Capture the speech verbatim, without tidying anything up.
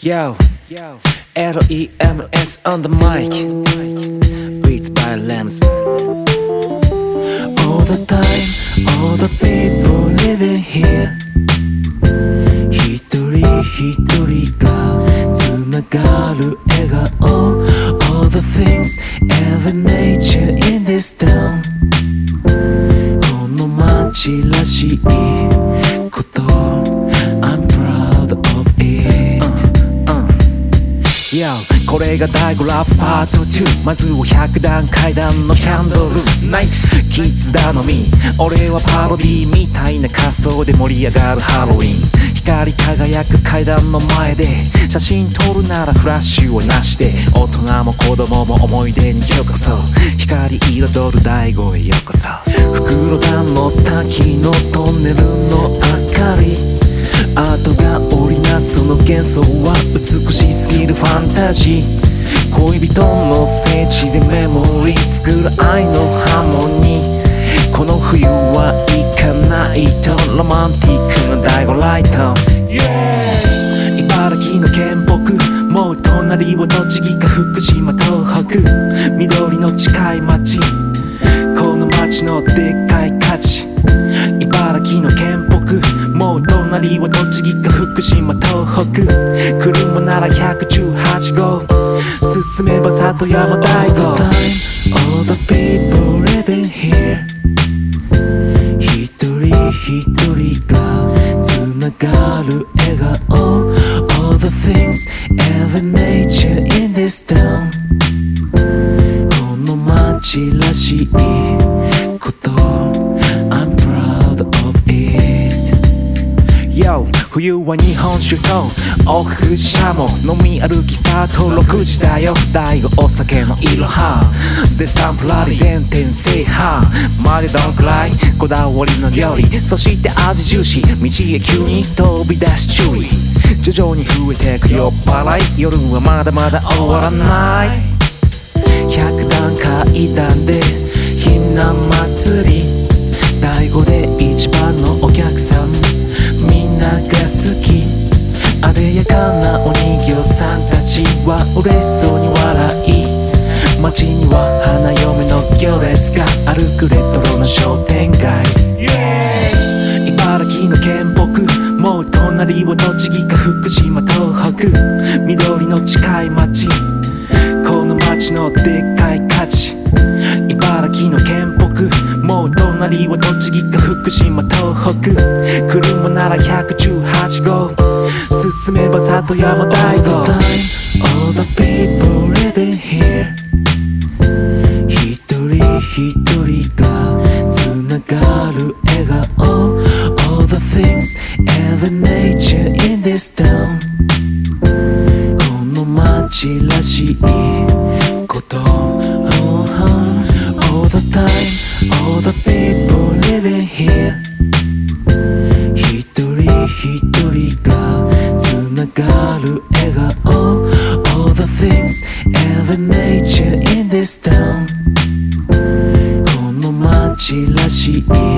Yo, L E M S on the mic. Beats by Lems. All the time, all the people living here. 一人一人がつながる笑顔。All the things, every nature in this town. この街らしいこと。I'm proud of it.Yo これが第五ラップパートツー。まずは百段階段のキャンドルナイト。キッズ頼み、俺はパロディみたいな仮装で盛り上がるハロウィン。光り輝く階段の前で写真撮るならフラッシュをなしで、大人も子供も思い出にようこそ。光彩る第五へようこそ。袋田の滝のトンネルの明かり、アートが織りなすその幻想は美しすぎるファンタジー。恋人の聖地でメモリー作る愛のハーモニー。この冬は行かないとロマンティックな第五ライト、yeah! 茨城の県北、もう隣は栃木か福島東北。緑の近い町、この町のでっかい価値。茨城の県北、もう隣は栃木か福島東北。車ならひゃくじゅうはち号、進めば里山大道。 All the time, all the people living here. 一人一人がつながる笑顔。 All the things, every nature in this town. この街らしいこと。 I'm proud of it.Yo 冬は日本酒と奥久慈しゃも飲み歩きスタートろくじだよ。第五お酒のいろはでスタンプラリー全店制覇までどんくらいこだわりの料理、そして味重視。道へ急に飛び出し注意、徐々に増えてく酔っ払い。夜はまだまだ終わらない。百段階段でひな祭り、第五で一番のお客さんみんなが好き。あでやかなお人形さんたちは嬉しそうに笑い、街には花嫁の行列が歩くレトロな商店街、yeah! 茨城の県北、もう隣は栃木か福島東北。緑の近い町、この町のでっかい価値。茨城の県北、もう隣は栃木か福島東北。車ならひゃくじゅうはち号、進めば里山大道。 All the time, all the people living here. 一人一人がつながる笑顔。 All the things, every nature in this town. この街らしいこと。All the time, all the people living here. 一人一人がつながる笑顔。 All the things, every nature in this town. この街らしい